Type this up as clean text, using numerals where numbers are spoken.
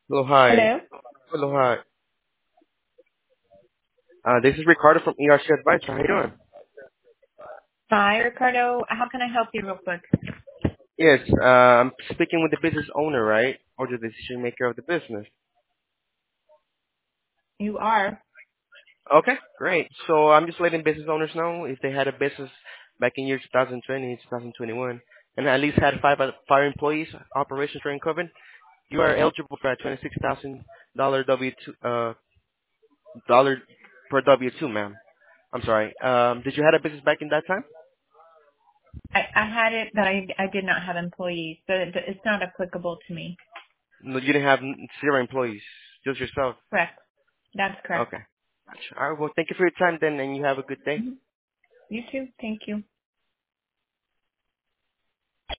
Hello, hi. Hello. Hello, hi. This is Ricardo from ERC Advisor. How you doing? Hi, Ricardo. How can I help you real quick? Yes, I'm speaking with the business owner, right? Or the decision maker of the business. You are. Okay, great. So I'm just letting business owners know if they had a business back in year 2020, 2021, and at least had five employees, operations during COVID, you are eligible for a $26,000 W2 dollar per W2, ma'am. I'm sorry. Did you have a business back in that time? I had it, but I did not have employees, so it's not applicable to me. No, you didn't have zero employees, just yourself. Correct. That's correct. Okay. Gotcha. All right. Well, thank you for your time then, and you have a good day. Mhm. You too. Thank you.